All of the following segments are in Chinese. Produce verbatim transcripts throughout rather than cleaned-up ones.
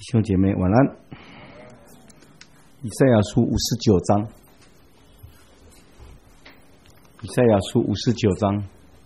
弟兄姐妹晚安。以赛亚书五十九章，以赛亚书五十九章，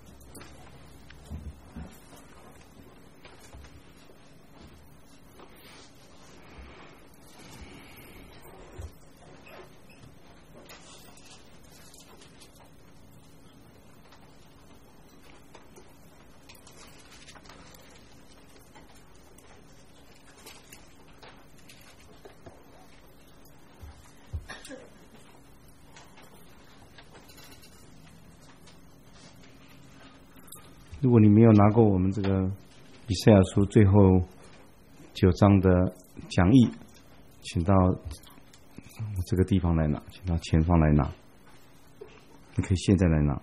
如果你没有拿过我们这个以赛亚书最后九章的讲义，请到这个地方来拿，请到前方来拿。你可以现在来拿。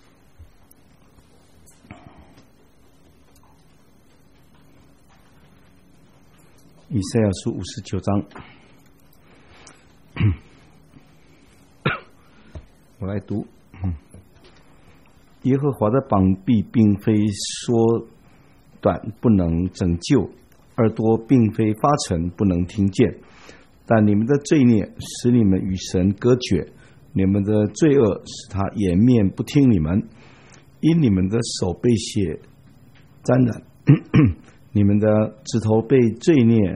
以赛亚书五十九章，我来读。耶和华的膀臂并非缩短不能拯救，耳朵并非发沉不能听见，但你们的罪孽使你们与神隔绝，你们的罪恶使他掩面不听你们，因你们的手被血沾染，你们的指头被罪孽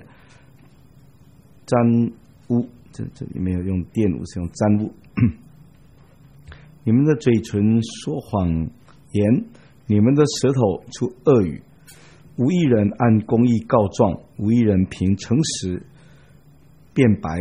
沾污，这这里没有用玷污，是用沾污。你们的嘴唇说谎言，你们的舌头出恶语，无一人按公义告状，无一人凭诚实辩白，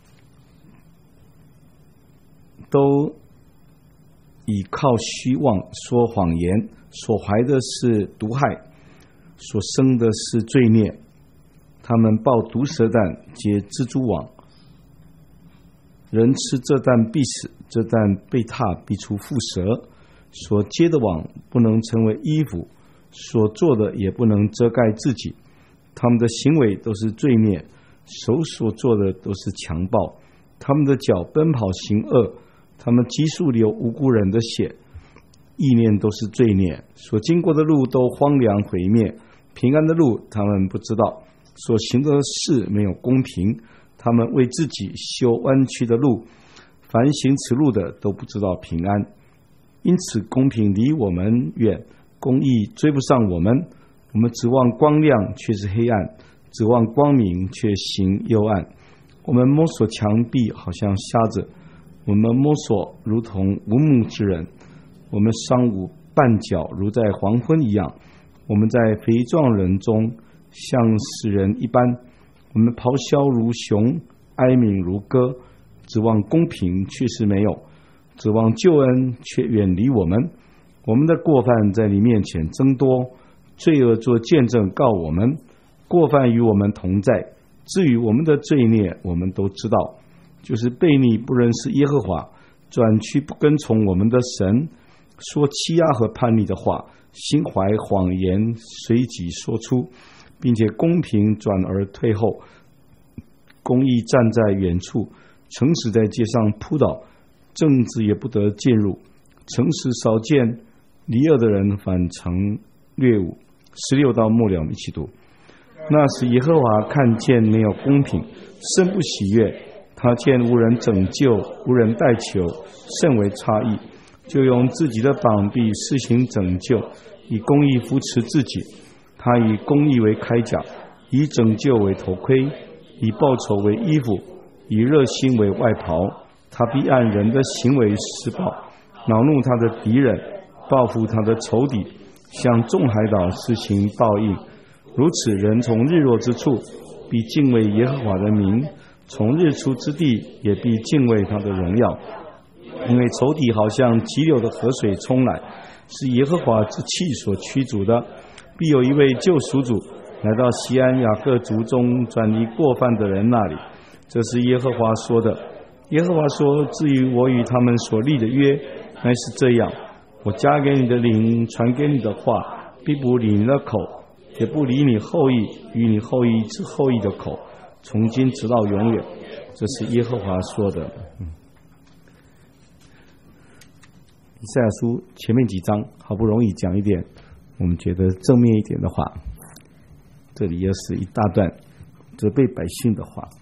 都倚靠虚妄说谎言，所怀的是毒害，所生的是罪孽。他们抱毒蛇蛋，结蜘蛛网，人吃这蛋必死，这蛋被踏必出蝮蛇。所结的网不能成为衣服，所做的也不能遮盖自己。他们的行为都是罪孽，手所做的都是强暴。他们的脚奔跑行恶，他们急速流无辜人的血，意念都是罪孽。所经过的路都荒凉毁灭，平安的路他们不知道。所行的事没有公平，他们为自己修弯曲的路，凡行此路的都不知道平安。因此公平离我们远，公义追不上我们。我们指望光亮，却是黑暗；指望光明，却行幽暗。我们摸索墙壁，好像瞎子；我们摸索如同无目之人。我们商午绊脚，如在黄昏一样。我们在肥壮人中，像死人一般。我们咆哮如熊，哀鸣如歌，指望公平，却是没有；指望救恩，却远离我们。我们的过犯在你面前增多，罪恶做见证告我们，过犯与我们同在。至于我们的罪孽，我们都知道，就是悖逆不认识耶和华，转去不跟从我们的神，说欺压和叛逆的话，心怀谎言，随即说出，并且公平转而退后，公义站在远处，诚实在街上扑倒，正直也不得进入。诚实少见，离恶的人反成掠物。十六到末了，我们一起读。那时耶和华看见没有公平，甚不喜悦，他见无人拯救，无人代求，甚为诧异，就用自己的膀臂施行拯救，以公义扶持自己。他以公义为铠甲，以拯救为头盔，以报仇为衣服，以热心为外袍。他必按人的行为施报，恼怒他的敌人，报复他的仇敌，向众海岛施行报应。如此，人从日落之处必敬畏耶和华的名，从日出之地也必敬畏他的荣耀。因为仇敌好像急流的河水冲来，是耶和华之气所驱逐的。必有一位救赎主来到西安雅各族中转离过犯的人那里，这是耶和华说的。耶和华说，至于我与他们所立的约，乃是这样，我加给你的灵，传给你的话，必不离你的口，也不离你后裔与你后裔之后裔的口，从今直到永远。这是耶和华说的。嗯，以赛亚书前面几章好不容易讲一点我们觉得正面一点的话，这里又是一大段责备百姓的话。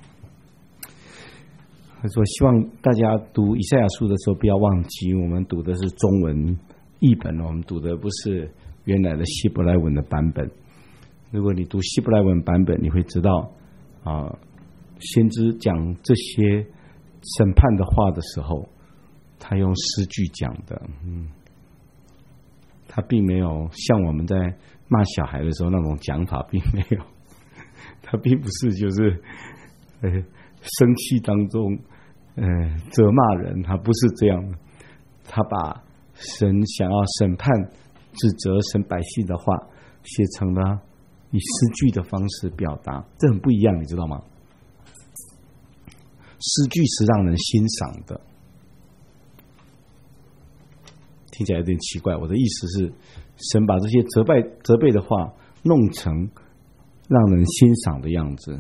他说希望大家读以赛亚书的时候不要忘记，我们读的是中文译本，我们读的不是原来的希伯来文的版本。如果你读希伯来文版本，你会知道啊，先知讲这些审判的话的时候，他用诗句讲的，嗯，他并没有像我们在骂小孩的时候那种讲法，并没有，他并不是就是呃生气当中呃责骂人，他不是这样的，他把神想要审判指责神百姓的话写成了以诗句的方式表达，这很不一样，你知道吗？诗句是让人欣赏的，听起来有点奇怪。我的意思是，神把这些责备责备的话弄成让人欣赏的样子。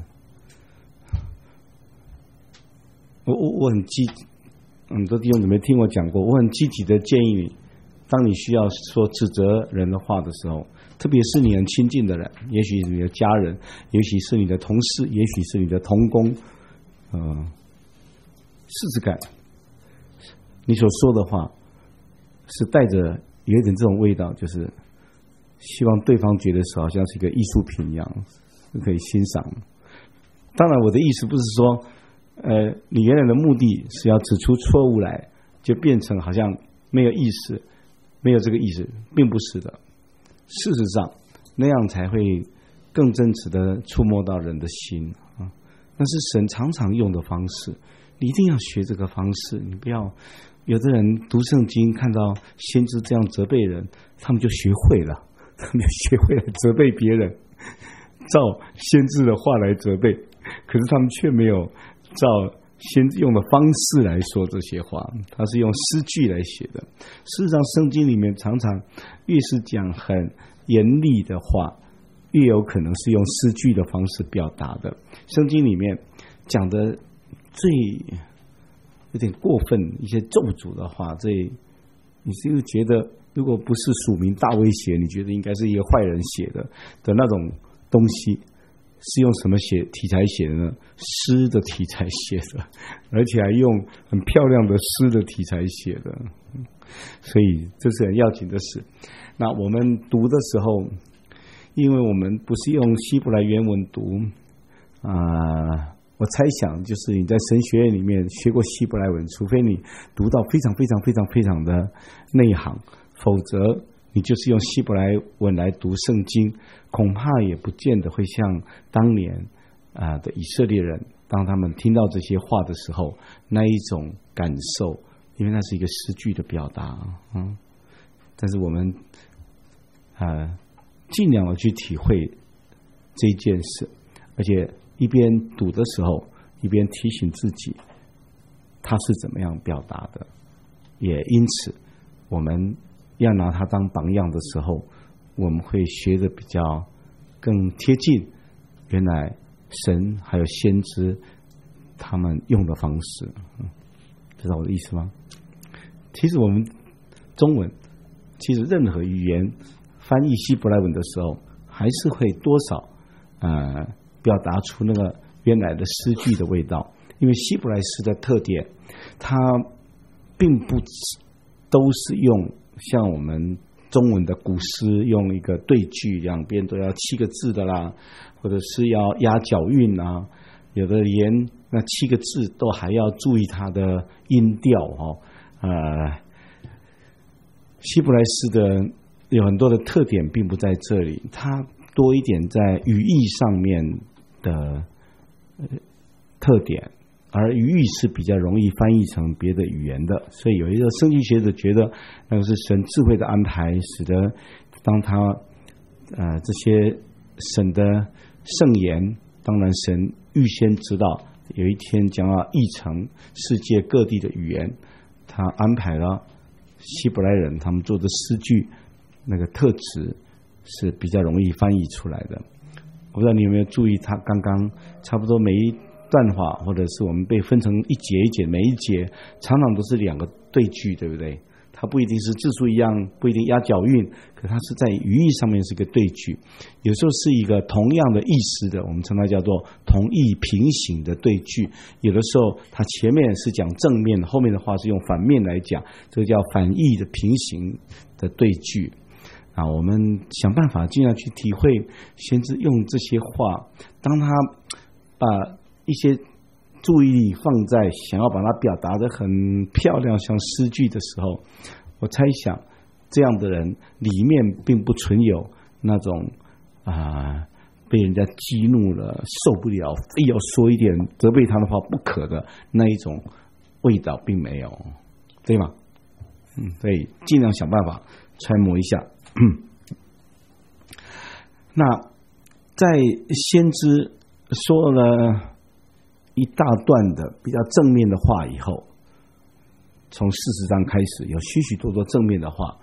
我我我很积，很多弟兄姊妹听我讲过，我很积极的建议你，当你需要说指责人的话的时候，特别是你很亲近的人，也许是你的家人，也许是你的同事，也许是你的同工，呃，试试看，你所说的话是带着有一点这种味道，就是希望对方觉得是好像是一个艺术品一样，是可以欣赏。当然，我的意思不是说，呃，你原来的目的是要指出错误来，就变成好像没有意思，没有这个意思，并不是的。事实上，那样才会更真实的触摸到人的心啊。那是神常常用的方式，你一定要学这个方式。你不要，有的人读圣经看到先知这样责备人，他们就学会了，他们就学会了责备别人，照先知的话来责备，可是他们却没有照先知用的方式来说这些话，他是用诗句来写的。事实上，圣经里面常常越是讲很严厉的话，越有可能是用诗句的方式表达的。圣经里面讲的最有点过分一些咒诅的话，这你是不是觉得如果不是署名大威胁，你觉得应该是一个坏人写的的那种东西，是用什么写题材写的呢？诗的题材写的，而且还用很漂亮的诗的题材写的，所以这是很要紧的事。那我们读的时候，因为我们不是用希伯来原文读啊、呃，我猜想就是你在神学院里面学过希伯来文，除非你读到非常非常非常非常的内行，否则你就是用希伯来文来读圣经，恐怕也不见得会像当年啊、呃、的以色列人，当他们听到这些话的时候，那一种感受，因为那是一个诗句的表达，嗯，但是我们啊、呃、尽量的去体会这件事，而且一边读的时候，一边提醒自己，他是怎么样表达的，也因此我们要拿它当榜样的时候，我们会学得比较更贴近原来神还有先知他们用的方式，嗯，知道我的意思吗？其实我们中文，其实任何语言翻译希伯来文的时候，还是会多少呃表达出那个原来的诗句的味道，因为希伯来诗的特点，它并不都是用像我们中文的古诗用一个对句，两边都要七个字的啦，或者是要押脚韵啊，有的连那七个字都还要注意它的音调哦。呃，希伯来诗的有很多的特点并不在这里，它多一点在语义上面的特点，而语义是比较容易翻译成别的语言的，所以有一个圣经学者觉得那个是神智慧的安排，使得当他呃这些神的圣言，当然神预先知道有一天将要译成世界各地的语言，他安排了希伯来人他们做的诗句那个特质是比较容易翻译出来的。我不知道你有没有注意，他刚刚差不多每一段话，或者是我们被分成一节一节，每一节常常都是两个对句，对不对？他它不一定是字数一样，不一定押脚韵，可它是在语义上面是一个对句，有时候是一个同样的意思的，我们称它叫做同义平行的对句。有的时候它前面是讲正面，后面的话是用反面来讲，这个叫反义的平行的对句。啊，我们想办法尽量去体会先知用这些话，当他把一些注意力放在想要把它表达得很漂亮像诗句的时候，我猜想这样的人里面并不存有那种啊被人家激怒了受不了非要说一点责备他的话不可的那一种味道，并没有，对吗？嗯，所以尽量想办法揣摩一下。那在先知说了一大段的比较正面的话以后，从四十章开始有许许多多正面的话，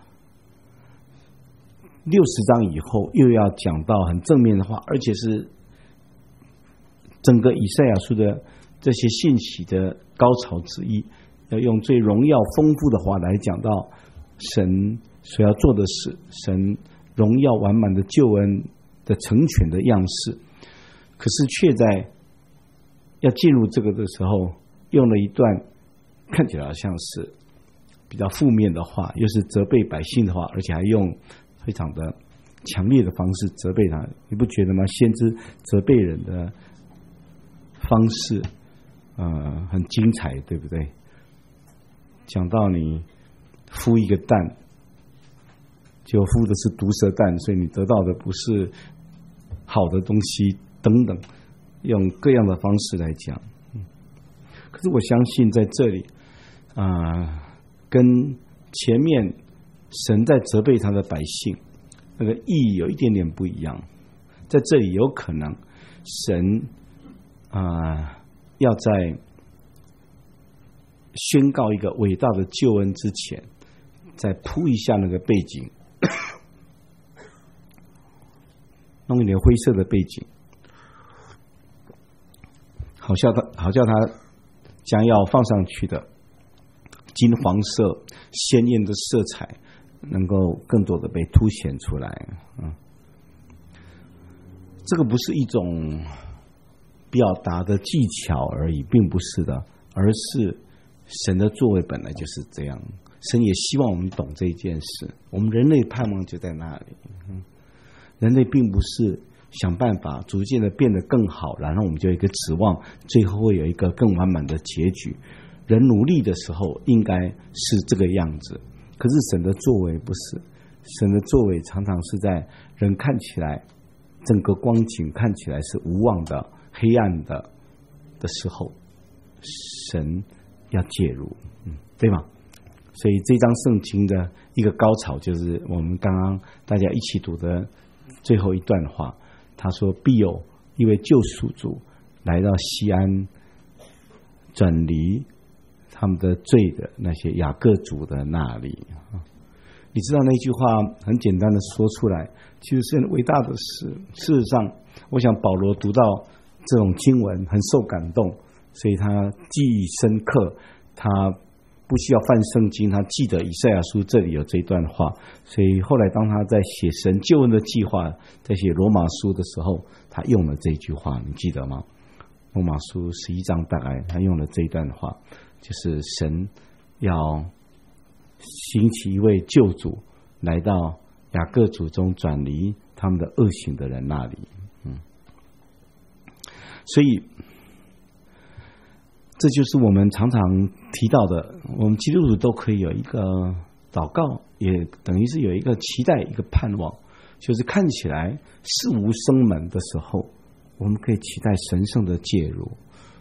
六十章以后又要讲到很正面的话，而且是整个以赛亚书的这些信息的高潮之一，要用最荣耀丰富的话来讲到神所要做的事，神荣耀完满的救恩的成全的样式。可是却在要进入这个的时候用了一段看起来好像是比较负面的话，又是责备百姓的话，而且还用非常的强烈的方式责备他。你不觉得吗？先知责备人的方式呃很精彩，对不对？讲到你孵一个蛋，结果孵的是毒蛇蛋，所以你得到的不是好的东西等等，用各样的方式来讲。可是我相信在这里啊、呃，跟前面神在责备他的百姓那个意义有一点点不一样。在这里有可能神啊、呃、要在宣告一个伟大的救恩之前，再铺一下那个背景，弄一点灰色的背景，好叫他好叫他将要放上去的金黄色鲜艳的色彩能够更多的被凸显出来。嗯，这个不是一种表达的技巧而已，并不是的，而是神的作为本来就是这样。神也希望我们懂这一件事，我们人类盼望就在那里。嗯，人类并不是想办法逐渐的变得更好，然后我们就有一个指望最后会有一个更完满的结局。人努力的时候应该是这个样子，可是神的作为不是，神的作为常常是在人看起来整个光景看起来是无望的黑暗的的时候，神要介入。嗯，对吗？所以这张圣经的一个高潮就是我们刚刚大家一起读的最后一段话，他说必有一位救赎主来到西安，转离他们的罪的那些雅各族的那里。你知道那句话很简单的说出来，其实是很伟大的事。事实上我想保罗读到这种经文很受感动，所以他记忆深刻，他不需要翻圣经，他记得以赛亚书这里有这段话，所以后来当他在写神救恩的计划，在写罗马书的时候，他用了这句话，你记得吗？罗马书十一章大概他用了这一段话，就是神要兴起一位救主来到雅各族中，转离他们的恶行的人那里。嗯，所以这就是我们常常提到的，我们基督徒都可以有一个祷告，也等于是有一个期待，一个盼望，就是看起来事无生门的时候，我们可以期待神圣的介入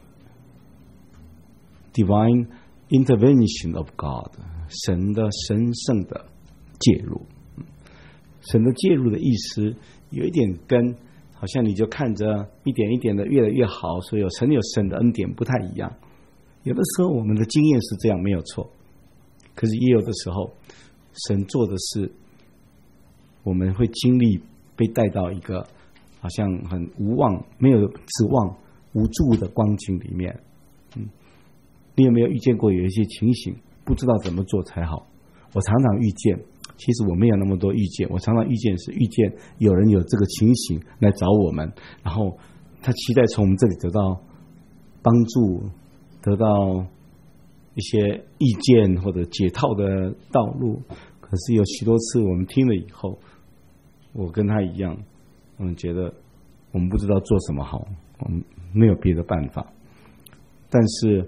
Divine intervention of God， 神的神圣的介入。神的介入的意思有一点跟好像你就看着一点一点的越来越好，所以有神有神的恩典不太一样。有的时候我们的经验是这样，没有错，可是也有的时候神做的是我们会经历被带到一个好像很无望没有指望无助的光景里面。嗯，你有没有遇见过有一些情形不知道怎么做才好， 我常常遇见，其实我没有那么多遇见，我常常遇见是遇见有人有这个情形来找我们，然后他期待从我们这里得到帮助，得到一些意见或者解套的道路。可是有许多次我们听了以后，我跟他一样，我们觉得我们不知道做什么好，我们没有别的办法。但是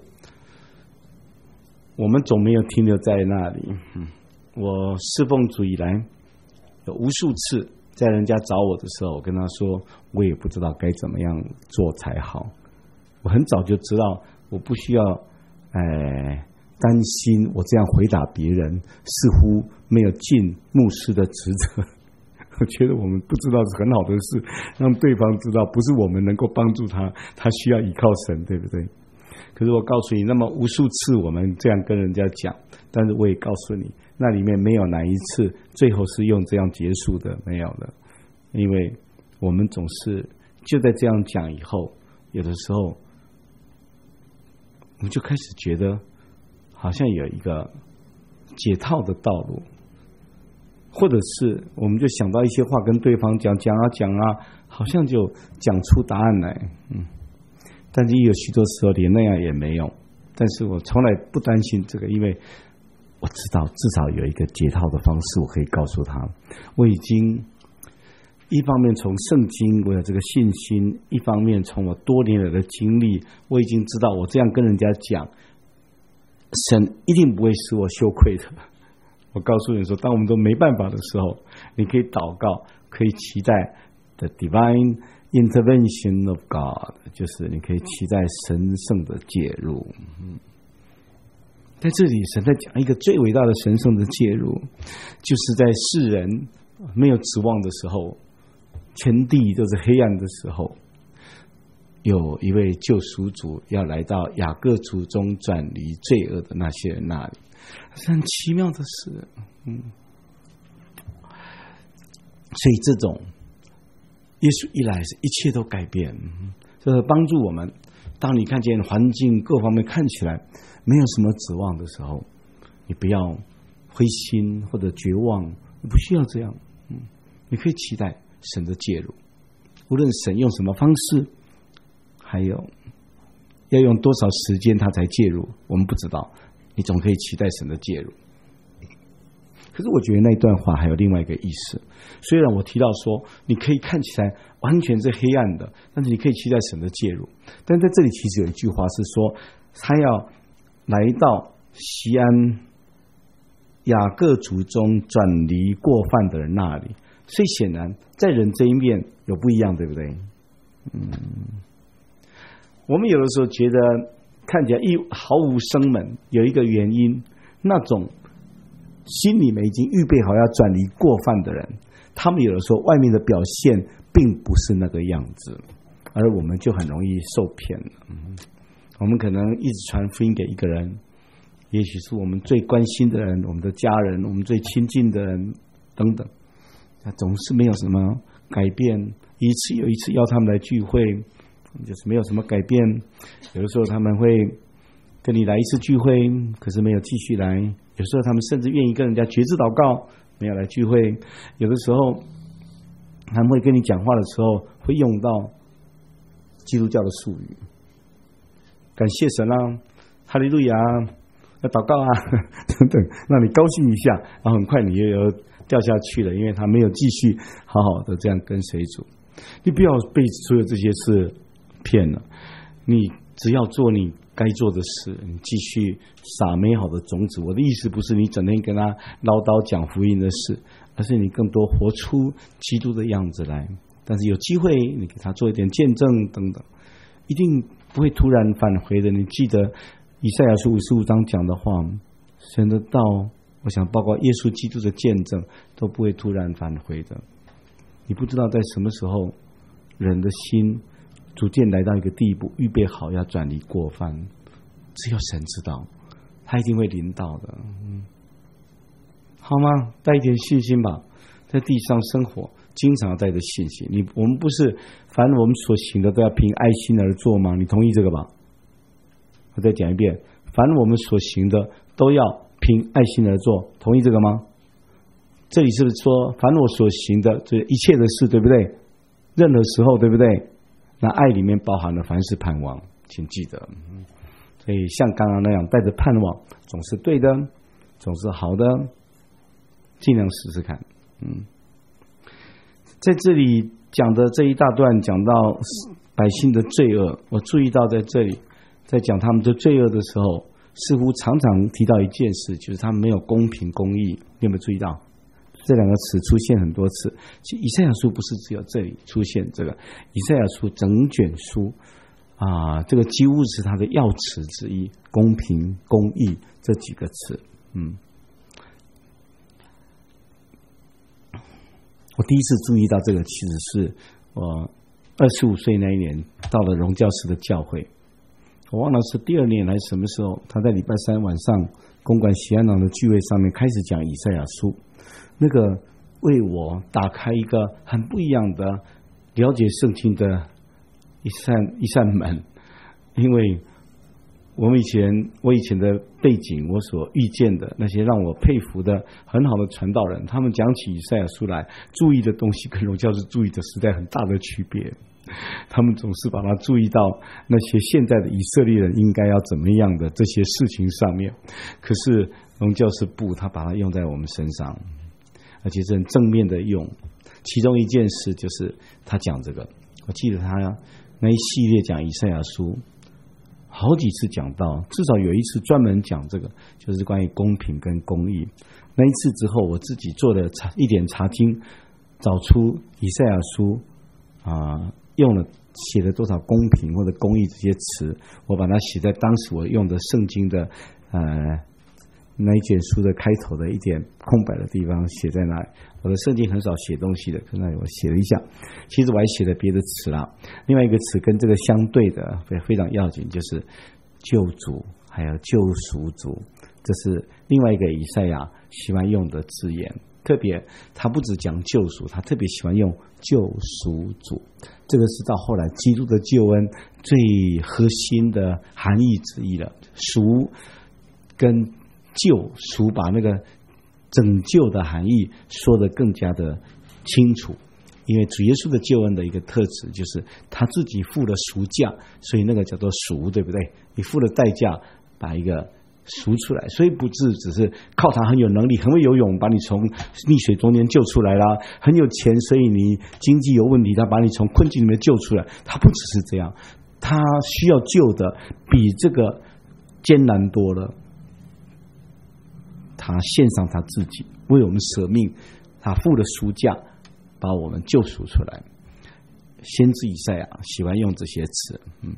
我们总没有停留在那里。我侍奉主以来，有无数次在人家找我的时候，我跟他说，我也不知道该怎么样做才好。我很早就知道，我不需要，哎。担心我这样回答别人，似乎没有尽牧师的职责。我觉得我们不知道是很好的事，让对方知道不是我们能够帮助他，他需要依靠神，对不对？可是我告诉你，那么无数次我们这样跟人家讲，但是我也告诉你，那里面没有哪一次最后是用这样结束的，没有的。因为我们总是就在这样讲以后，有的时候我们就开始觉得好像有一个解套的道路，或者是我们就想到一些话跟对方讲讲啊讲啊，好像就讲出答案来。嗯，但是有许多时候连那样也没有。但是我从来不担心这个，因为我知道至少有一个解套的方式，我可以告诉他。我已经一方面从圣经我有这个信心，一方面从我多年来的经历，我已经知道我这样跟人家讲，神一定不会使我羞愧的。我告诉你说，当我们都没办法的时候，你可以祷告，可以期待 the divine intervention of God， 就是你可以期待神圣的介入。嗯，在这里神在讲一个最伟大的神圣的介入，就是在世人没有指望的时候，全地都是黑暗的时候，有一位救赎主要来到雅各族中转离罪恶的那些人那里，是很奇妙的事。嗯，所以这种耶稣一来，是一切都改变，这是帮助我们。当你看见环境各方面看起来没有什么指望的时候，你不要灰心或者绝望，你不需要这样。嗯，你可以期待神的介入，无论神用什么方式，还有要用多少时间他才介入，我们不知道，你总可以期待神的介入。可是我觉得那段话还有另外一个意思，虽然我提到说你可以看起来完全是黑暗的，但是你可以期待神的介入。但在这里其实有一句话是说，他要来到西安雅各族中转离过犯的人那里，所以显然在人这一面有不一样，对不对？嗯，我们有的时候觉得看起来一毫无生门，有一个原因，那种心里面已经预备好要转离过犯的人，他们有的时候外面的表现并不是那个样子，而我们就很容易受骗了。嗯，我们可能一直传福音给一个人，也许是我们最关心的人，我们的家人，我们最亲近的人等等，总是没有什么改变，一次又一次邀他们来聚会，就是没有什么改变。有的时候他们会跟你来一次聚会，可是没有继续来。有时候他们甚至愿意跟人家决志祷告，没有来聚会。有的时候他们会跟你讲话的时候会用到基督教的术语，感谢神啊，哈利路亚，要祷告啊等等，让你高兴一下，然后很快你又有掉下去了，因为他没有继续好好的这样跟随主。你不要被所有这些事骗了，你只要做你该做的事，你继续撒美好的种子。我的意思不是你整天跟他唠叨讲福音的事，而是你更多活出基督的样子来。但是有机会你给他做一点见证等等，一定不会突然返回的。你记得以赛亚书五十五章讲的话，神的道，我想包括耶稣基督的见证都不会突然返回的。你不知道在什么时候人的心逐渐来到一个地步，预备好要转离过犯，只有神知道，他一定会临到的。嗯，好吗？带一点信心吧，在地上生活经常带着信心。你我们不是凡我们所行的都要凭爱心而做吗？你同意这个吧？我再讲一遍，凡我们所行的都要凭爱心而做，同意这个吗？这里是不是说凡我所行的这一切的事，对不对？任何时候，对不对？那爱里面包含了凡是盼望，请记得。所以像刚刚那样带着盼望，总是对的，总是好的，尽量试试看。嗯，在这里讲的这一大段讲到百姓的罪恶，我注意到在这里在讲他们的罪恶的时候，似乎常常提到一件事，就是他们没有公平公义。你有没有注意到这两个词出现很多次？其实以赛亚书不是只有这里出现这个，以赛亚书整卷书啊，这个几乎是它的要词之一，公平公义这几个词。嗯，我第一次注意到这个，其实是我二十五岁那一年到了荣教师的教会，我忘了是第二年还是什么时候，他在礼拜三晚上公馆喜安堂的聚会上面开始讲以赛亚书，那个为我打开一个很不一样的了解圣经的一扇一扇门。因为我们以前我以前的背景，我所遇见的那些让我佩服的很好的传道人，他们讲起以赛亚书来注意的东西跟荣教师注意的实在很大的区别。他们总是把它注意到那些现在的以色列人应该要怎么样的这些事情上面，可是荣教师不，他把它用在我们身上，而且是很正面的用。其中一件事就是他讲这个，我记得他那一系列讲以赛亚书好几次讲到，至少有一次专门讲这个，就是关于公平跟公义。那一次之后，我自己做了查一点查经，找出以赛亚书啊、呃、用了写了多少公平或者公义这些词，我把它写在当时我用的圣经的呃那一卷书的开头的一点空白的地方写在那里。我的圣经很少写东西的，可那里我写了一下。其实我还写了别的词啦。另外一个词跟这个相对的非常要紧，就是救主还有救赎主，这是另外一个以赛亚喜欢用的字眼。特别他不只讲救赎，他特别喜欢用救赎主，这个是到后来基督的救恩最核心的含义之一了。赎跟救赎把那个拯救的含义说得更加的清楚，因为主耶稣的救恩的一个特质就是他自己付了赎价，所以那个叫做赎，对不对？你付了代价把一个赎出来，所以不是只是靠他很有能力很会游泳把你从溺水中间救出来啦，很有钱所以你经济有问题他把你从困境里面救出来，他不只是这样，他需要救的比这个艰难多了。他献上他自己为我们舍命，他付了赎价把我们救赎出来。先知以赛亚喜欢用这些词。嗯，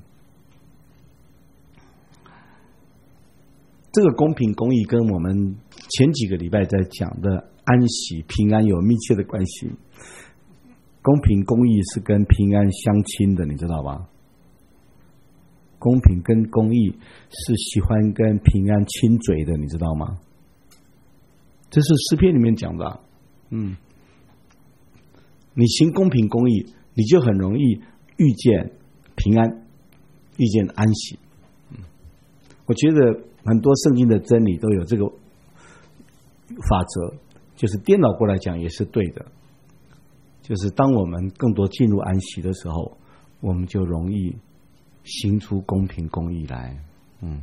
这个公平公义跟我们前几个礼拜在讲的安息平安有密切的关系。公平公义是跟平安相亲的，你知道吧？公平跟公义是喜欢跟平安亲嘴的，你知道吗？这是诗篇里面讲的、啊、嗯，你行公平公义，你就很容易遇见平安，遇见安息。嗯，我觉得很多圣经的真理都有这个法则，就是颠倒过来讲也是对的，就是当我们更多进入安息的时候，我们就容易行出公平公义来。嗯，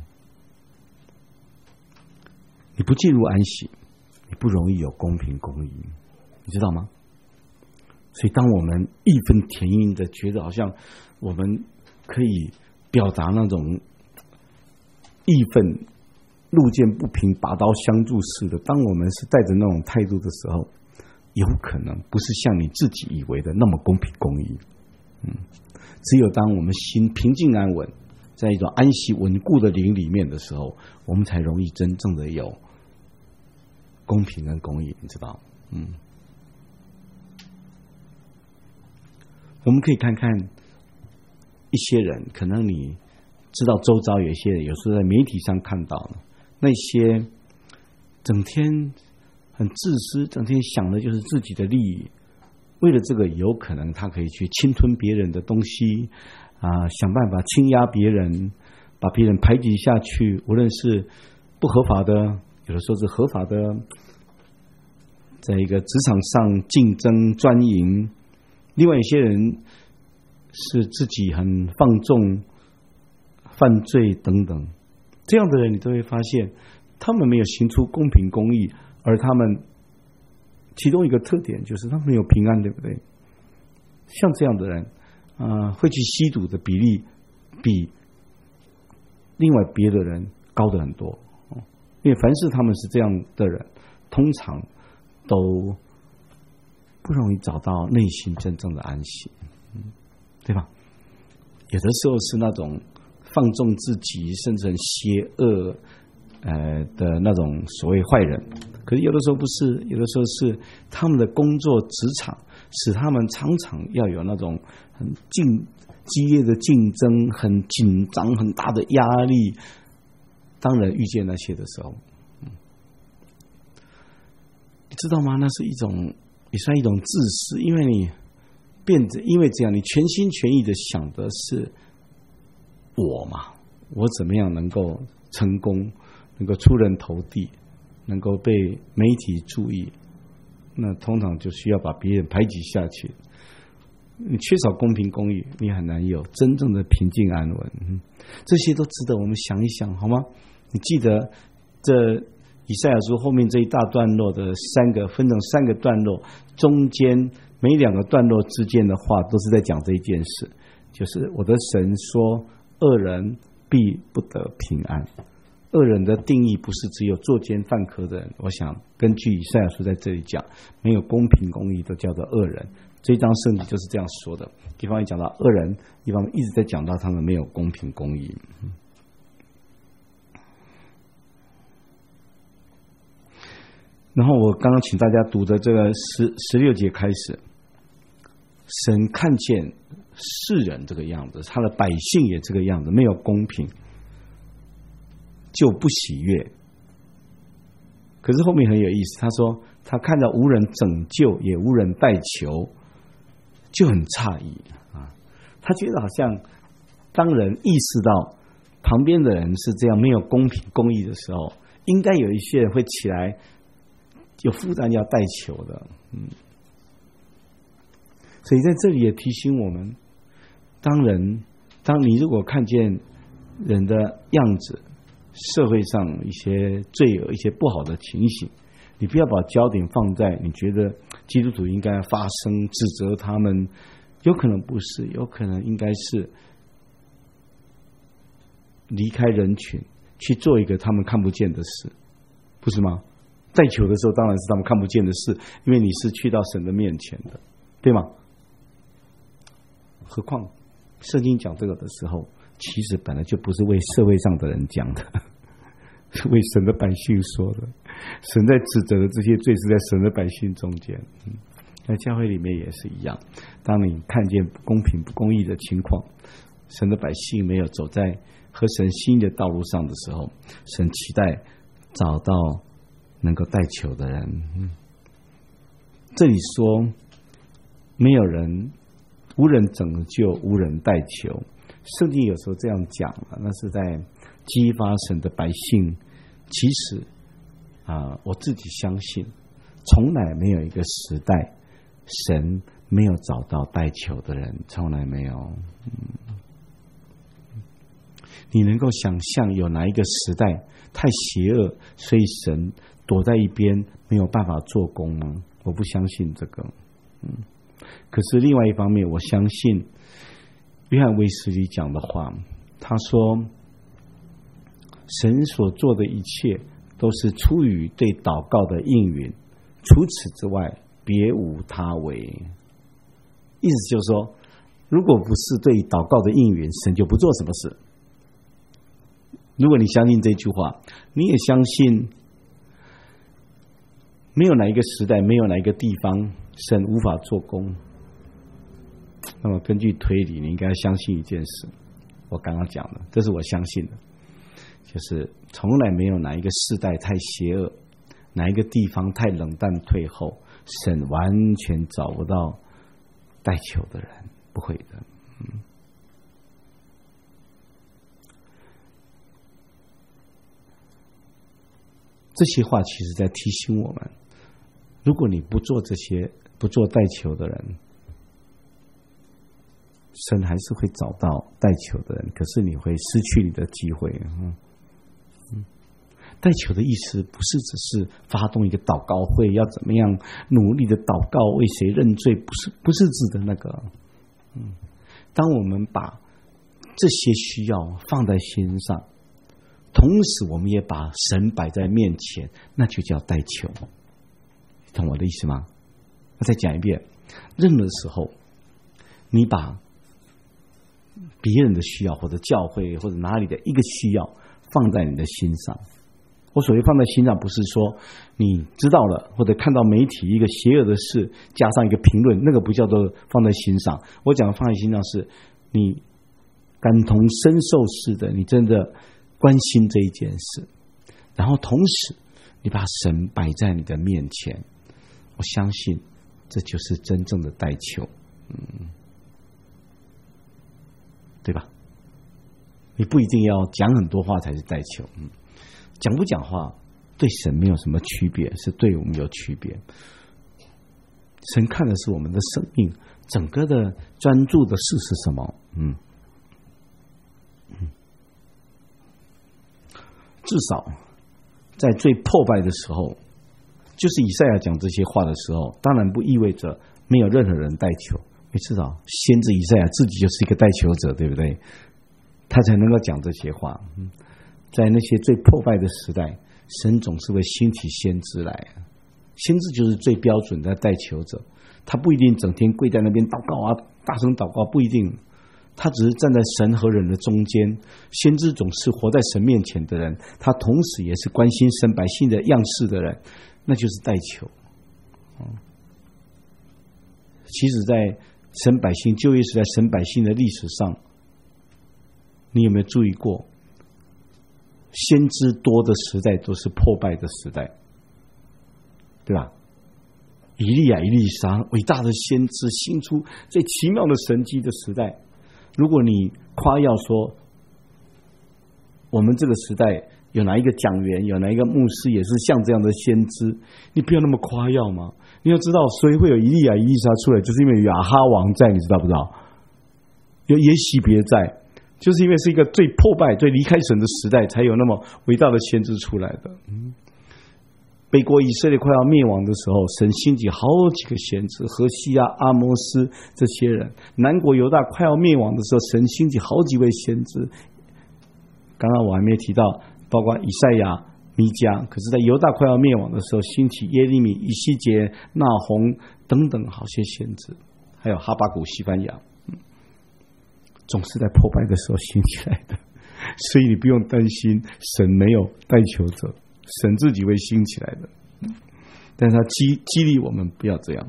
你不进入安息，你不容易有公平公义，你知道吗？所以当我们义愤填膺的觉得好像我们可以表达那种义愤路见不平拔刀相助似的，当我们是带着那种态度的时候，有可能不是像你自己以为的那么公平公义。嗯，只有当我们心平静安稳，在一种安息稳固的灵里面的时候，我们才容易真正的有公平跟公义，你知道？嗯，我们可以看看一些人，可能你知道周遭有一些人，有时候在媒体上看到那些整天很自私，整天想的就是自己的利益，为了这个有可能他可以去侵吞别人的东西啊，想办法倾压别人，把别人排挤下去，无论是不合法的有的时候是合法的，在一个职场上竞争专营；另外一些人是自己很放纵、犯罪等等。这样的人，你都会发现，他们没有行出公平公义，而他们其中一个特点就是他们没有平安，对不对？像这样的人，啊、呃，会去吸毒的比例比另外别的人高的很多。因为凡是他们是这样的人，通常都不容易找到内心真正的安息，嗯，对吧？有的时候是那种放纵自己，甚至很邪恶呃的那种所谓坏人，可是有的时候不是，有的时候是他们的工作职场使他们常常要有那种很竞激烈的竞争，很紧张、很大的压力。当人遇见那些的时候，嗯，你知道吗？那是一种，也算一种自私，因为你变得，因为这样，你全心全意的想的是我嘛，我怎么样能够成功，能够出人头地，能够被媒体注意，那通常就需要把别人排挤下去。你缺少公平公义，你很难有真正的平静安稳。嗯，这些都值得我们想一想，好吗？你记得这以赛亚书后面这一大段落的三个分成三个段落，中间每两个段落之间的话都是在讲这一件事，就是我的神说，恶人必不得平安。恶人的定义不是只有作奸犯科的人，我想根据以赛亚书在这里讲，没有公平公义都叫做恶人。这一章圣经就是这样说的，一方面讲到恶人，一方面一直在讲到他们没有公平公义。然后我刚刚请大家读的这个十十六节开始，神看见世人这个样子，他的百姓也这个样子，没有公平，就不喜悦。可是后面很有意思，他说他看到无人拯救，也无人代求，就很诧异啊。他觉得好像当人意识到旁边的人是这样没有公平公义的时候，应该有一些人会起来有负担要代求的。嗯，所以在这里也提醒我们，当人当你如果看见人的样子，社会上一些罪恶、一些不好的情形，你不要把焦点放在你觉得基督徒应该发声指责他们，有可能不是，有可能应该是离开人群去做一个他们看不见的事，不是吗？代求的时候当然是他们看不见的事，因为你是去到神的面前的，对吗？何况圣经讲这个的时候，其实本来就不是为社会上的人讲的，是为神的百姓说的。神在指责的这些罪是在神的百姓中间。嗯，在教会里面也是一样，当你看见不公平不公义的情况，神的百姓没有走在和神心意的道路上的时候，神期待找到能够代求的人。嗯，这里说没有人，无人拯救，无人代求。圣经有时候这样讲了，那是在激发神的百姓。其实啊、呃，我自己相信，从来没有一个时代，神没有找到代求的人，从来没有。嗯，你能够想象有哪一个时代太邪恶，所以神躲在一边没有办法做工吗？我不相信这个。嗯，可是另外一方面，我相信约翰卫斯理讲的话，他说神所做的一切都是出于对祷告的应允，除此之外别无他为。意思就是说，如果不是对祷告的应允，神就不做什么事。如果你相信这句话，你也相信没有哪一个时代，没有哪一个地方神无法做工，那么根据推理，你应该相信一件事，我刚刚讲的，这是我相信的，就是从来没有哪一个世代太邪恶，哪一个地方太冷淡退后，神完全找不到代求的人，不会的。嗯， 这些话其实在提醒我们，如果你不做这些，不做带球的人，神还是会找到带球的人，可是你会失去你的机会。嗯嗯，带球的意思不是只是发动一个祷告会，要怎么样努力的祷告为谁认罪，不是不是指的那个。嗯，当我们把这些需要放在心上，同时我们也把神摆在面前，那就叫带球。懂我的意思吗？我再讲一遍，任何时候你把别人的需要或者教会或者哪里的一个需要放在你的心上，我所谓放在心上，不是说你知道了或者看到媒体一个邪恶的事加上一个评论，那个不叫做放在心上。我讲的放在心上是你感同身受似的，你真的关心这一件事，然后同时你把神摆在你的面前，我相信这就是真正的带球。嗯，对吧？你不一定要讲很多话才是带球，嗯，讲不讲话对神没有什么区别，是对我们有区别。神看的是我们的生命，整个的专注的事是什么？嗯，嗯，至少在最破败的时候，就是以赛亚讲这些话的时候，当然不意味着没有任何人带球。你知道，先知以赛亚自己就是一个带球者，对不对？他才能够讲这些话。在那些最破败的时代，神总是会兴起先知来。先知就是最标准的带球者，他不一定整天跪在那边祷告啊，大声祷告，不一定。他只是站在神和人的中间。先知总是活在神面前的人，他同时也是关心神百姓的样式的人，那就是带球。其实在神百姓就业时代，神百姓的历史上，你有没有注意过，先知多的时代都是破败的时代，对吧？以利亚、以利沙，伟大的先知，行出最奇妙的神迹的时代。如果你夸耀说我们这个时代有哪一个讲员，有哪一个牧师也是像这样的先知，你不要那么夸耀吗？你要知道，所以会有以利亚、以利沙出来，就是因为有亚哈王在，你知道不知道？有耶洗别在，就是因为是一个最破败、最离开神的时代，才有那么伟大的先知出来的。嗯，北国以色列快要灭亡的时候，神兴起好几个先知，何西阿、阿摩斯这些人；南国犹大快要灭亡的时候，神兴起好几位先知。刚刚我还没提到，包括以赛亚、弥迦，可是在犹大快要灭亡的时候，兴起耶利米、以西结、那鸿等等好些先知，还有哈巴谷、西番雅，嗯，总是在破败的时候兴起来的。所以你不用担心神没有带球者，神自己会兴起来的。但是他激激励我们不要这样。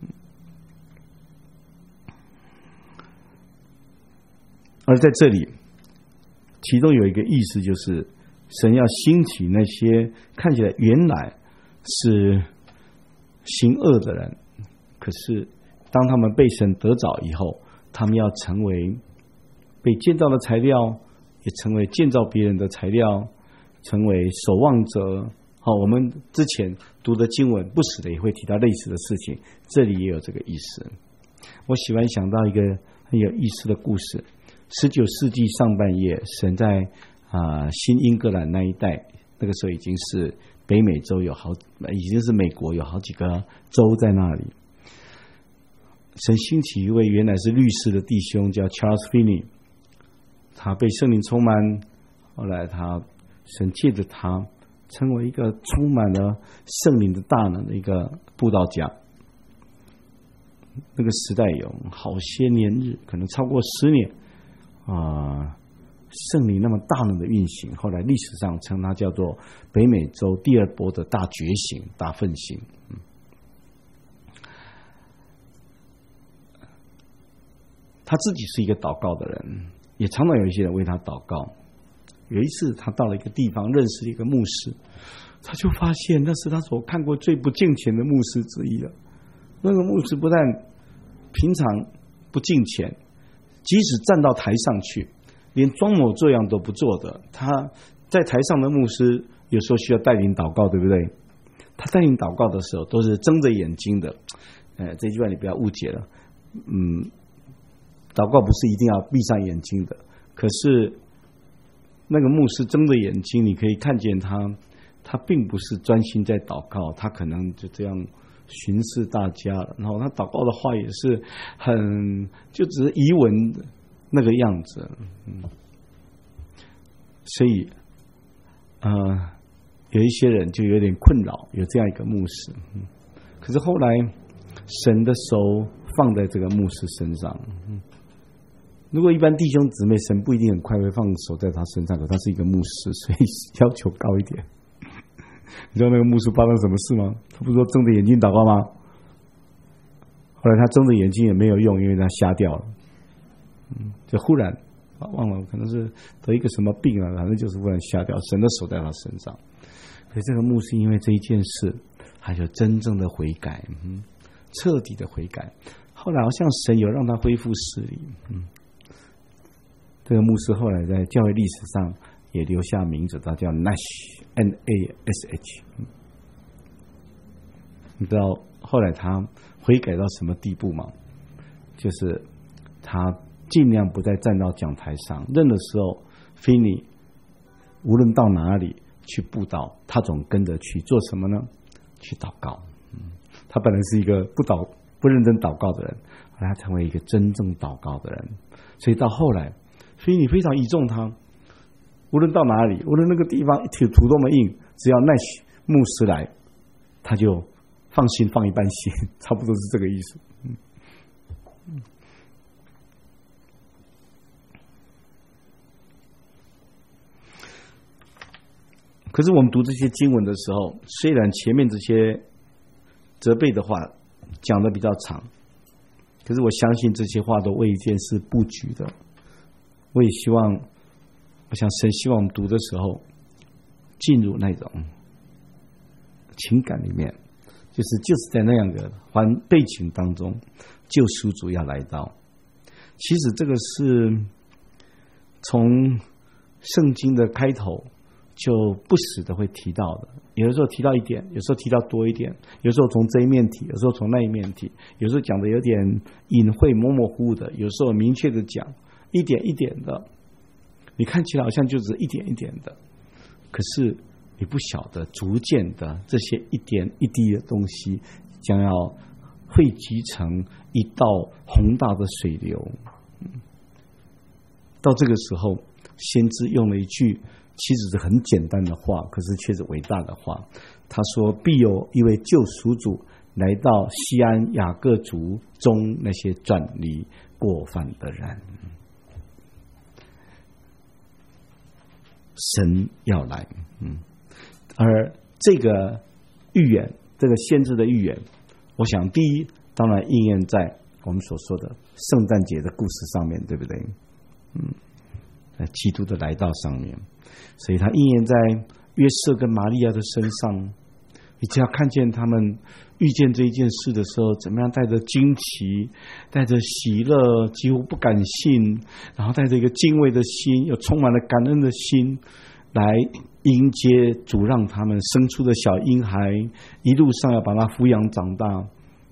而在这里，其中有一个意思，就是神要兴起那些看起来原来是行恶的人，可是当他们被神得着以后，他们要成为被建造的材料，也成为建造别人的材料，成为守望者。好，我们之前读的经文不时的也会提到类似的事情，这里也有这个意思。我喜欢想到一个很有意思的故事。十九世纪上半叶，神在啊、呃、新英格兰那一带，那个时候已经是北美洲有好，已经是美国有好几个州在那里。神兴起一位原来是律师的弟兄，叫 Charles Finney， 他被圣灵充满，后来他神借着他成为一个充满了圣灵的大能的一个布道家。那个时代有好些年日，可能超过十年啊、呃，圣灵那么大能的运行，后来历史上称它叫做北美洲第二波的大觉醒、大奋兴。嗯，他自己是一个祷告的人，也常常有一些人为他祷告。有一次他到了一个地方，认识了一个牧师，他就发现那是他所看过最不敬虔的牧师之一了。那个牧师不但平常不敬虔，即使站到台上去连装模作样都不做的，他在台上的牧师有时候需要带领祷告，对不对？他带领祷告的时候都是睁着眼睛的。呃，这句话你不要误解了。嗯，祷告不是一定要闭上眼睛的，可是那个牧师睁着眼睛，你可以看见他，他并不是专心在祷告，他可能就这样巡视大家了，然后他祷告的话也是很就只是疑问那个样子。嗯，所以呃，有一些人就有点困扰，有这样一个牧师。嗯，可是后来神的手放在这个牧师身上。嗯，如果一般弟兄姊妹，神不一定很快会放手在他身上，可他是一个牧师，所以要求高一点。你知道那个牧师发生什么事吗？他不是说睁着眼睛祷告吗？后来他睁着眼睛也没有用，因为他瞎掉了。嗯，就忽然忘了，可能是得一个什么病了，反正就是忽然瞎掉，神的手在他身上。所以这个牧师因为这一件事，他就真正的悔改，嗯，彻底的悔改。后来好像神有让他恢复视力。嗯，这个牧师后来在教会历史上也留下名字，他叫 Nash N A S H。 你知道后来他悔改到什么地步吗？就是他尽量不再站到讲台上，任何时候菲尼无论到哪里去布道，他总跟着去做什么呢？去祷告。嗯，他本来是一个不祷不认真祷告的人，后来他成为一个真正祷告的人。所以到后来菲尼非常倚重他，无论到哪里，无论那个地方土土多么硬，只要奈许牧师来，他就放心放一半心，差不多是这个意思。嗯嗯，可是我们读这些经文的时候，虽然前面这些责备的话讲得比较长，可是我相信这些话都为一件事布局的。我也希望，我想神希望我们读的时候进入那种情感里面，就是就是在那样的环背景当中，救赎主要来到。其实这个是从圣经的开头就不时的会提到的，有的时候提到一点，有时候提到多一点，有时候从这一面提，有时候从那一面提，有时候讲的有点隐晦模模糊糊的，有时候明确的讲，一点一点的，你看起来好像就只一点一点的，可是你不晓得逐渐的这些一点一滴的东西将要汇集成一道宏大的水流。到这个时候，先知用了一句其实是很简单的话，可是却是伟大的话。他说：必有一位救赎主来到西安雅各族中那些转离过犯的人。神要来。嗯，而这个预言，这个先知的预言，我想第一当然应验在我们所说的圣诞节的故事上面，对不对？嗯，在基督的来到上面，所以他应验在约瑟跟玛利亚的身上。你只要看见他们遇见这一件事的时候，怎么样带着惊奇，带着喜乐，几乎不敢信，然后带着一个敬畏的心，又充满了感恩的心，来迎接主让他们生出的小婴孩，一路上要把他抚养长大。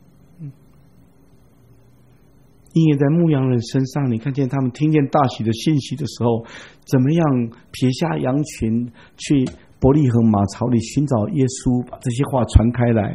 应验在牧羊人身上，你看见他们听见大喜的信息的时候，怎么样撇下羊群去伯利恒马槽里寻找耶稣，把这些话传开来。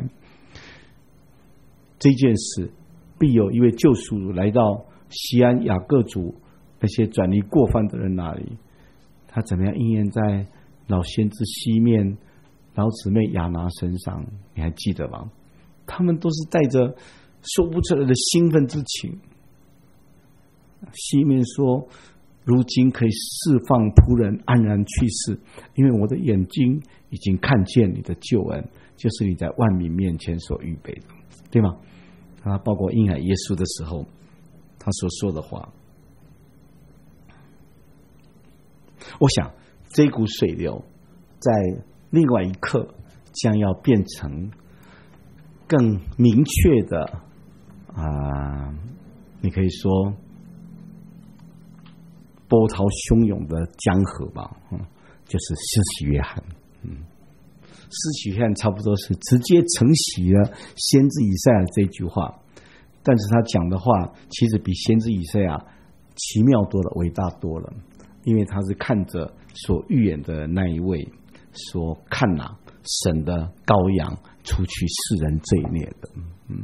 这件事必有一位救赎主来到西安雅各族那些转离过犯的人那里。他怎么样应验在老先知西面、老姊妹亚拿身上？你还记得吗？他们都是带着说不出来的兴奋之情。西面说：如今可以释放仆人安然去世，因为我的眼睛已经看见你的救恩，就是你在万民面前所预备的，对吗？他包括婴孩耶稣的时候，他所说的话，我想这股水流在另外一刻将要变成更明确的啊、呃，你可以说波涛汹涌的江河吧，嗯， 就是施洗约翰。嗯，施洗约翰差不多是直接承袭了先知以赛亚这句话，但是他讲的话其实比先知以赛亚奇妙多了，伟大多了，因为他是看着所预言的那一位说看哪，神的羔羊除去世人罪孽的。嗯，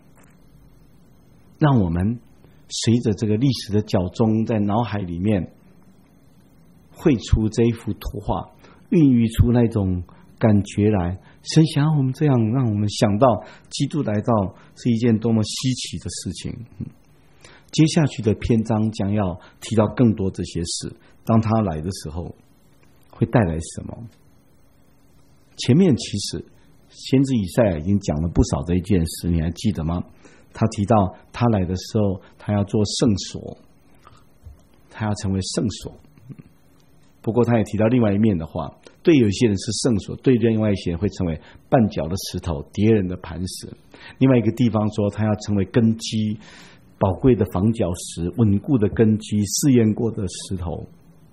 让我们随着这个历史的脚踪，在脑海里面绘出这一幅图画，孕育出那种感觉来。神想要我们这样，让我们想到基督来到是一件多么稀奇的事情。嗯，接下去的篇章将要提到更多这些事，当他来的时候会带来什么。前面其实先知以赛亚已经讲了不少这一件事，你还记得吗？他提到他来的时候，他要做圣所，他要成为圣所。不过他也提到另外一面的话，对有些人是圣所，对另外一些人会成为绊脚的石头，敌人的磐石。另外一个地方说他要成为根基，宝贵的防脚石，稳固的根基，试验过的石头。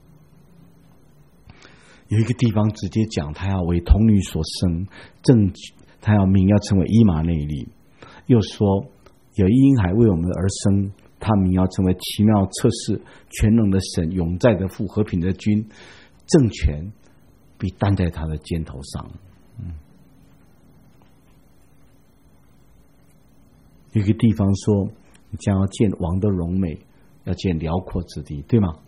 有一个地方直接讲他要为童女所生，正他要名要成为以马内利。又说有一婴孩为我们而生，他名要成为奇妙测试全能的神，永在的父，和平的君，政权必担在他的肩头上。嗯，有一个地方说你将要见王的荣美，要见辽阔之地，对吗？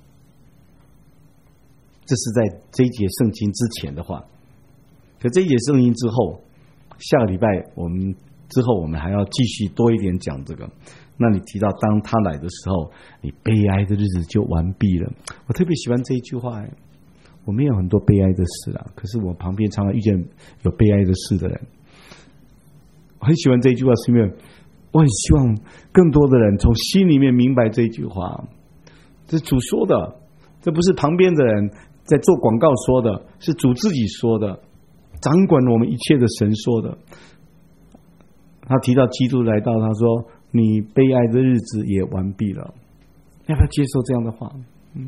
这是在这一节圣经之前的话。可这一节圣经之后，下个礼拜我们之后我们还要继续多一点讲这个。那你提到当他来的时候，你悲哀的日子就完毕了。我特别喜欢这一句话。我没有很多悲哀的事啊，可是我旁边常常遇见有悲哀的事的人。我很喜欢这一句话，是因为我很希望更多的人从心里面明白这一句话。这是主说的，这不是旁边的人在做广告说的，是主自己说的，掌管我们一切的神说的。他提到基督来到，他说你悲哀的日子也完毕了。要不要接受这样的话？嗯，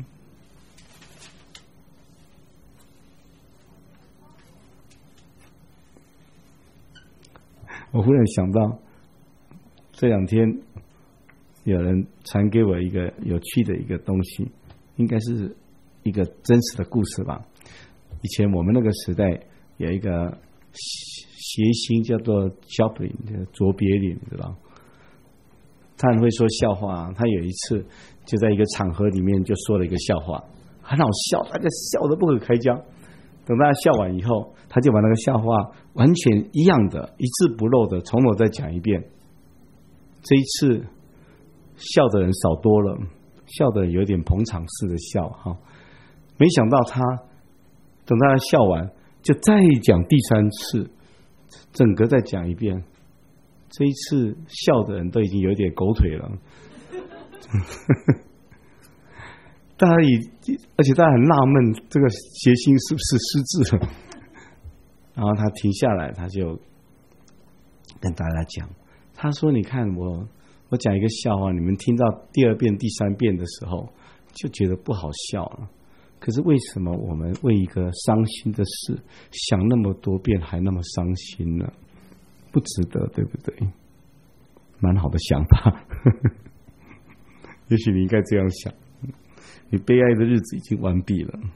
我忽然想到这两天有人传给我一个有趣的一个东西，应该是一个真实的故事吧。以前我们那个时代有一个谐星叫做 Chaplin， 卓别林，知道？他很会说笑话。他有一次就在一个场合里面就说了一个笑话，很好笑，大家笑得不可开交。等大家笑完以后，他就把那个笑话完全一样的一字不漏的从头再讲一遍。这一次笑的人少多了，笑的人有点捧场式的笑哈。没想到他等大家笑完，就再讲第三次，整个再讲一遍。这一次笑的人都已经有点狗腿了。大家也，而且大家很纳闷，这个谐星是不是失智了？然后他停下来，他就跟大家讲，他说：“你看我，我讲一个笑话，你们听到第二遍、第三遍的时候，就觉得不好笑了。可是为什么我们为一个伤心的事想那么多遍，还那么伤心呢？不值得，对不对？蛮好的想法。也许你应该这样想。”你悲哀的日子已经完毕了。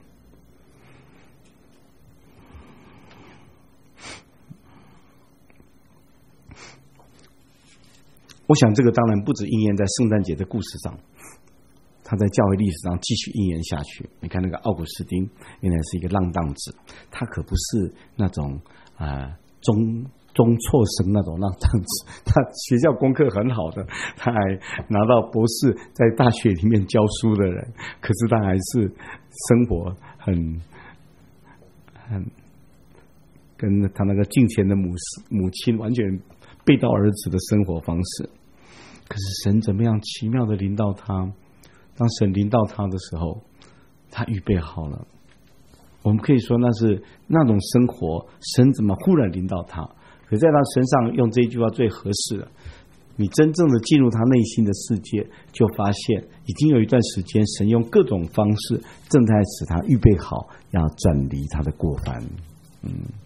我想这个当然不止应验在圣诞节的故事上，他在教会历史上继续应验下去。你看那个奥古斯丁原来是一个浪荡子，他可不是那种啊、呃、中中辍生那种浪荡子，他学校功课很好的，他还拿到博士，在大学里面教书的人，可是他还是生活很很跟他那个敬虔的母母亲完全背道而驰的生活方式。可是神怎么样奇妙的临到他，当神临到他的时候，他预备好了。我们可以说那是那种生活，神怎么忽然临到他，可在他身上用这一句话最合适了。 你真正的进入他内心的世界，就发现已经有一段时间，神用各种方式正在使他预备好要转离他的过犯。嗯，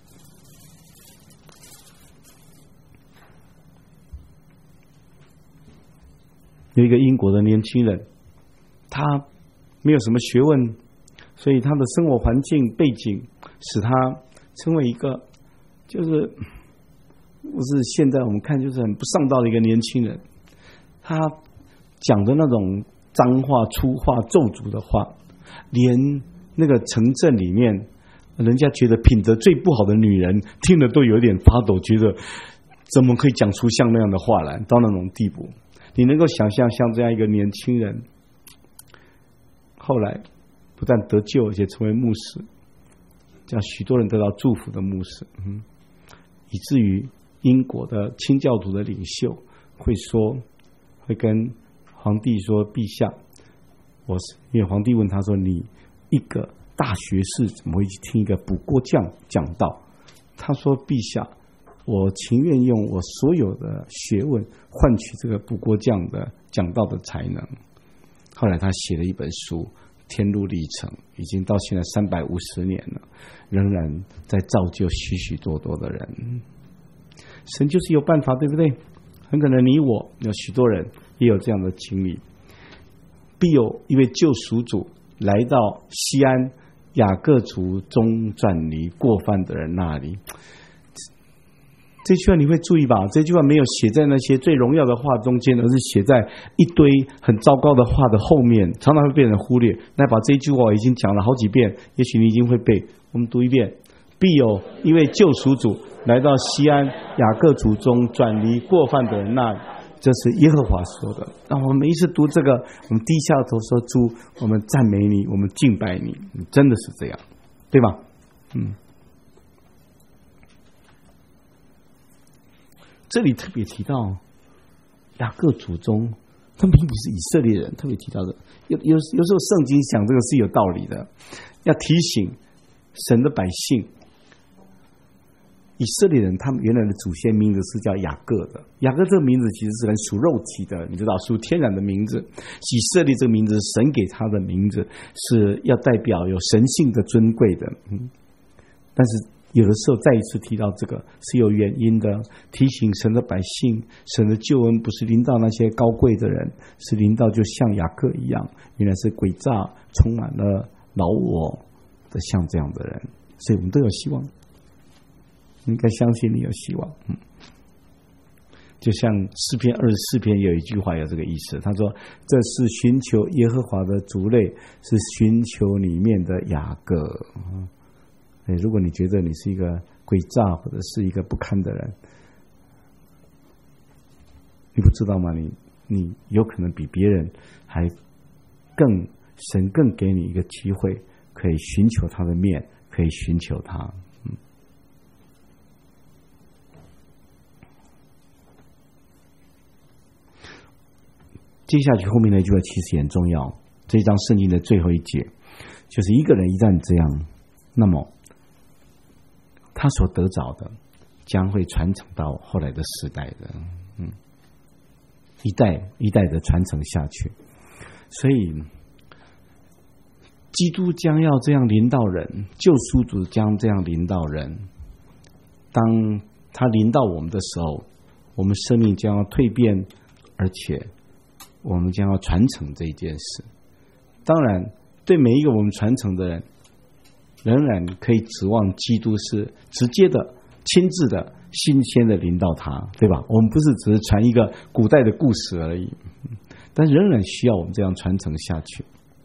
有一个英国的年轻人，他没有什么学问，所以他的生活环境背景使他成为一个就是不是现在我们看就是很不上道的一个年轻人。他讲的那种脏话粗话咒诅的话，连那个城镇里面人家觉得品德最不好的女人听了都有点发抖，觉得怎么可以讲出像那样的话来，到那种地步。你能够想象像这样一个年轻人后来不但得救，而且成为牧师，叫许多人得到祝福的牧师。嗯，以至于英国的清教徒的领袖会说，会跟皇帝说：“陛下，我是因为皇帝问他说，你一个大学士怎么会去听一个补锅匠讲道？”他说：“陛下，我情愿用我所有的学问换取这个补锅匠的讲道的才能。”后来他写了一本书《天路历程》，已经到现在三百五十年了，仍然在造就许许多多的人。神就是有办法，对不对？很可能你我有许多人也有这样的经历，必有一位救赎主来到西安雅各族中转离过犯的人那里。这句话你会注意吧？这句话没有写在那些最荣耀的话中间，而是写在一堆很糟糕的话的后面，常常会被人忽略。那把这句话已经讲了好几遍，也许你已经会背。我们读一遍：必有一位救赎主来到西安雅各族中转离过犯的人那里。这是耶和华说的。那我们每一次读这个，我们低下头说：“主，我们赞美你，我们敬拜你。”真的是这样，对吧？嗯。这里特别提到雅各祖宗，他们并不是以色列人，特别提到的。有有有时候圣经讲这个是有道理的，要提醒神的百姓，以色列人他们原来的祖先名字是叫雅各的。雅各这个名字其实是很属肉体的，你知道，属天然的名字。以色列这个名字是神给他的名字，是要代表有神性的尊贵的。嗯，但是有的时候再一次提到这个是有原因的，提醒神的百姓，神的救恩不是临到那些高贵的人，是临到就像雅各一样，原来是诡诈充满了老我的像这样的人。所以我们都有希望，应该相信你有希望。嗯，就像诗篇二十四篇有一句话有这个意思，他说：“这是寻求耶和华的族类，是寻求里面的雅各。”嗯，如果你觉得你是一个诡诈或者是一个不堪的人，你不知道吗？你你有可能比别人还更神更给你一个机会，可以寻求他的面，可以寻求他。嗯，接下去后面那句话其实也很重要。这一章圣经的最后一节，就是一个人一旦这样，那么他所得着的将会传承到后来的世代的，嗯，一代一代的传承下去。所以基督将要这样临到人，救赎主将这样临到人。当他临到我们的时候，我们生命将要蜕变，而且我们将要传承这一件事。当然，对每一个我们传承的人，仍然可以指望基督是直接的、亲自的、新鲜的临到他，对吧？我们不是只是传一个古代的故事而已，但仍然需要我们这样传承下去。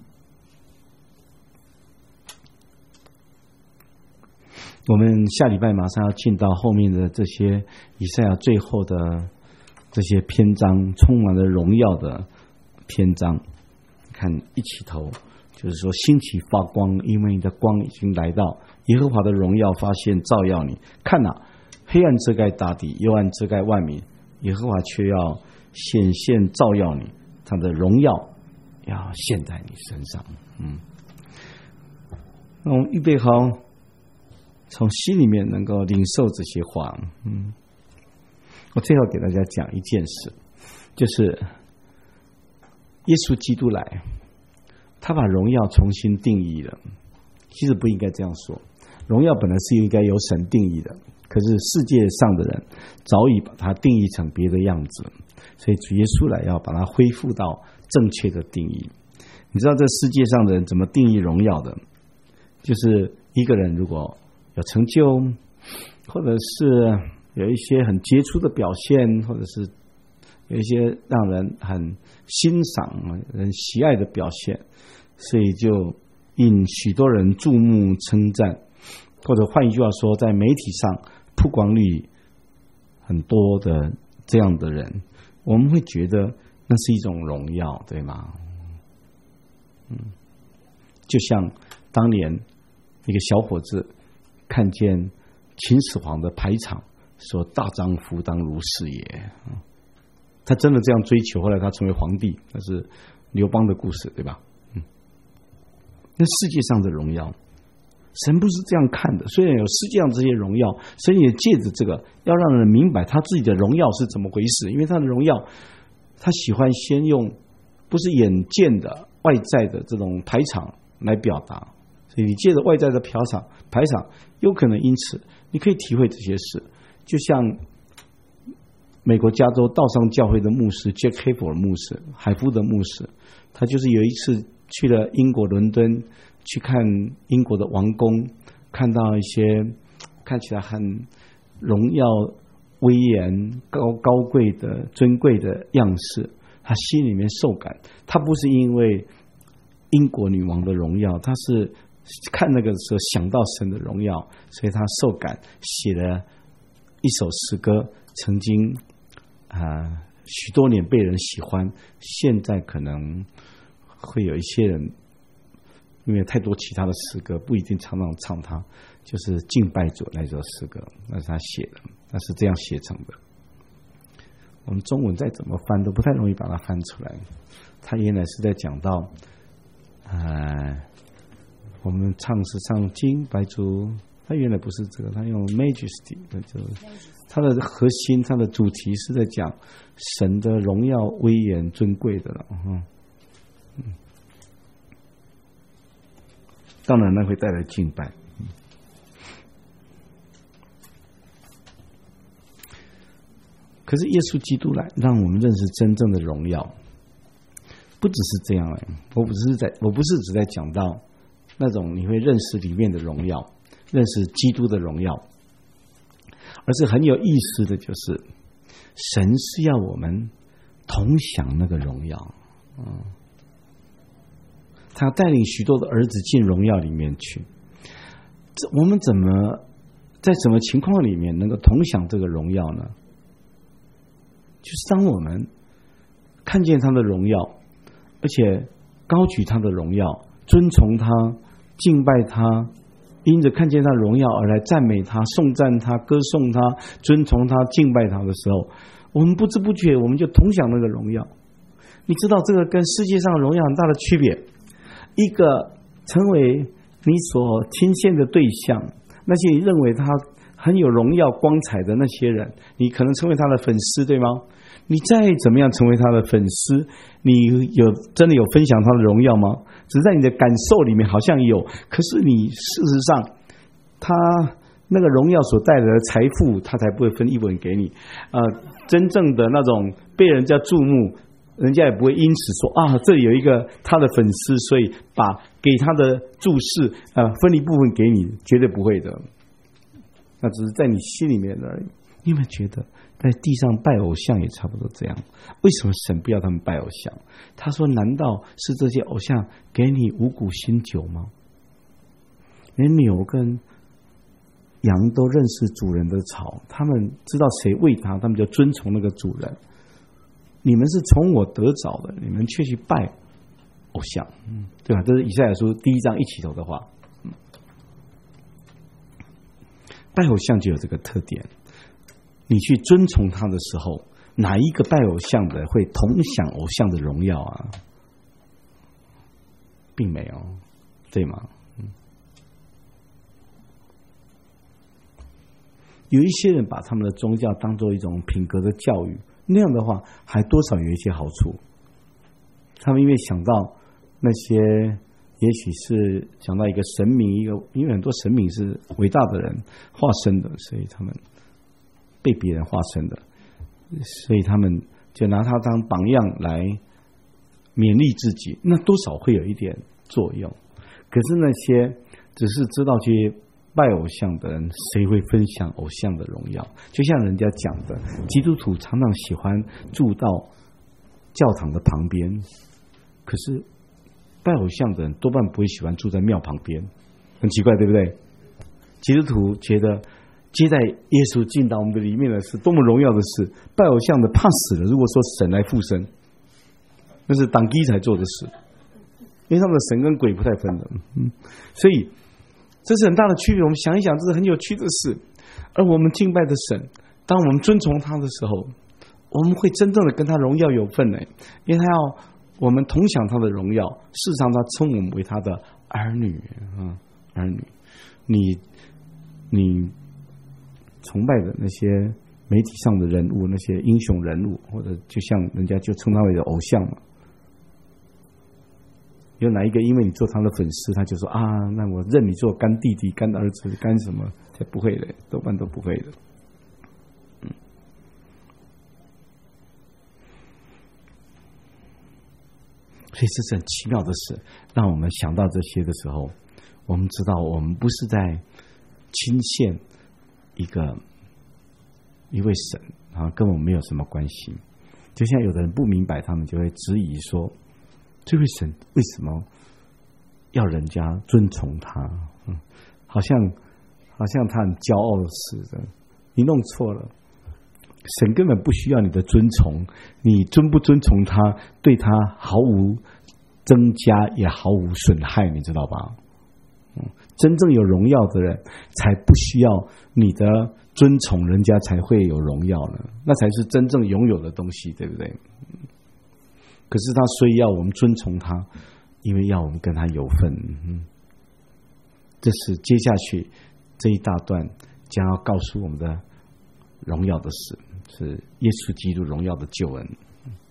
我们下礼拜马上要进到后面的这些以赛亚最后的这些篇章，充满了荣耀的篇章。看一起头，就是说兴起发光，因为你的光已经来到，耶和华的荣耀发现照耀你。看哪，黑暗遮盖大地，幽暗遮盖万民，耶和华却要显现照耀你，他的荣耀要现在你身上。嗯，那我们预备好，从心里面能够领受这些话。嗯，我最后给大家讲一件事， 就是耶稣基督来，他把荣耀重新定义了。其实不应该这样说，荣耀本来是应该由神定义的，可是世界上的人早已把它定义成别的样子，所以主耶稣来要把它恢复到正确的定义。你知道这世界上的人怎么定义荣耀的？就是一个人如果有成就，或者是有一些很杰出的表现，或者是有一些让人很欣赏、很喜爱的表现，所以就引许多人注目称赞，或者换一句话说，在媒体上曝光率很多的这样的人，我们会觉得那是一种荣耀，对吗？嗯，就像当年一个小伙子看见秦始皇的排场，说大丈夫当如是也，他真的这样追求，后来他成为皇帝，那是刘邦的故事，对吧？嗯，那世界上的荣耀，神不是这样看的。虽然有世界上这些荣耀，神也借着这个要让人明白他自己的荣耀是怎么回事。因为他的荣耀，他喜欢先用不是眼见的外在的这种排场来表达，所以你借着外在的排场排场，有可能因此你可以体会这些事。就像美国加州道上教会的牧师 Jack Hayford 牧师，海夫的牧师，他就是有一次去了英国伦敦，去看英国的王宫，看到一些看起来很荣耀、威严、高高贵的、尊贵的样式，他心里面受感。他不是因为英国女王的荣耀，他是看那个时候想到神的荣耀，所以他受感，写了一首诗歌，曾经啊、呃、许多年被人喜欢，现在可能会有一些人因为太多其他的诗歌不一定常常唱它，就是敬拜主那首诗歌，那是他写的，那是这样写成的。我们中文再怎么翻都不太容易把它翻出来。他原来是在讲到呃我们唱是唱敬拜主，他原来不是这个，他用 majesty 的，就他的核心，他的主题是在讲神的荣耀、威严、尊贵的了。嗯嗯，当然那会带来敬拜。嗯，可是耶稣基督来，让我们认识真正的荣耀，不只是这样而已。我不是在，我不是只在讲到那种你会认识里面的荣耀，认识基督的荣耀，而是很有意思的就是，神是要我们同享那个荣耀。嗯，他带领许多的儿子进荣耀里面去。这我们怎么在什么情况里面能够同享这个荣耀呢？就是当我们看见他的荣耀，而且高举他的荣耀，尊崇他，敬拜他，因着看见他荣耀而来赞美他、颂赞他、歌颂他、尊崇他、敬拜他的时候，我们不知不觉我们就同享那个荣耀。你知道这个跟世界上荣耀很大的区别。一个成为你所倾羡的对象，那些你认为他很有荣耀光彩的那些人，你可能成为他的粉丝，对吗？你再怎么样成为他的粉丝，你有真的有分享他的荣耀吗？只是在你的感受里面好像有，可是你事实上他那个荣耀所带来的财富，他才不会分一文给你。呃，真正的那种被人家注目，人家也不会因此说啊，这里有一个他的粉丝，所以把给他的注释呃分一部分给你，绝对不会的。那只是在你心里面而已。你有没有觉得在地上拜偶像也差不多这样？为什么神不要他们拜偶像？他说难道是这些偶像给你五谷新酒吗？连牛跟羊都认识主人的草，他们知道谁喂他，他们就遵从那个主人。你们是从我得着的，你们却去拜偶像，嗯，对吧？这是以赛亚书第一章一起头的话。嗯，拜偶像就有这个特点，你去遵从他的时候，哪一个拜偶像的会同享偶像的荣耀啊？并没有，对吗？嗯，有一些人把他们的宗教当作一种品格的教育， 那样的话还多少有一些好处。他们因为想到那些也许是想到一个神明，一个因为很多神明是伟大的人化身的，所以他们被别人化身的，所以他们就拿他当榜样来勉励自己，那多少会有一点作用。可是那些只是知道去拜偶像的人，谁会分享偶像的荣耀？就像人家讲的，基督徒常常喜欢住到教堂的旁边，可是拜偶像的人多半不会喜欢住在庙旁边，很奇怪，对不对？基督徒觉得接待耶稣进到我们的里面的是多么荣耀的事，拜偶像的怕死了。如果说神来附身，那是党基才做的事，因为他们的神跟鬼不太分的。嗯，所以这是很大的区别。我们想一想，这是很有趣的事。而我们敬拜的神，当我们尊崇他的时候，我们会真正的跟他荣耀有份呢，因为他要我们同享他的荣耀。事实上，他称我们为他的儿女啊，儿女。你你崇拜的那些媒体上的人物，那些英雄人物，或者就像人家就称他为的偶像嘛。有哪一个因为你做他的粉丝，他就说啊，那我认你做干弟弟、干儿子、干什么？才不会的，多半都不会的。嗯，所以这是很奇妙的事。让我们想到这些的时候，我们知道我们不是在倾羡一个一位神啊，跟我们没有什么关系。就像有的人不明白，他们就会质疑说，这位神为什么要人家尊崇他？嗯，好像好像他很骄傲似的。你弄错了，神根本不需要你的尊崇，你尊不尊崇他，对他毫无增加，也毫无损害，你知道吧？嗯，真正有荣耀的人，才不需要你的尊崇，人家才会有荣耀呢，那才是真正拥有的东西，对不对？可是他所以要我们尊崇他，因为要我们跟他有份。嗯，这是接下去这一大段将要告诉我们的荣耀的事，是耶稣基督荣耀的救恩。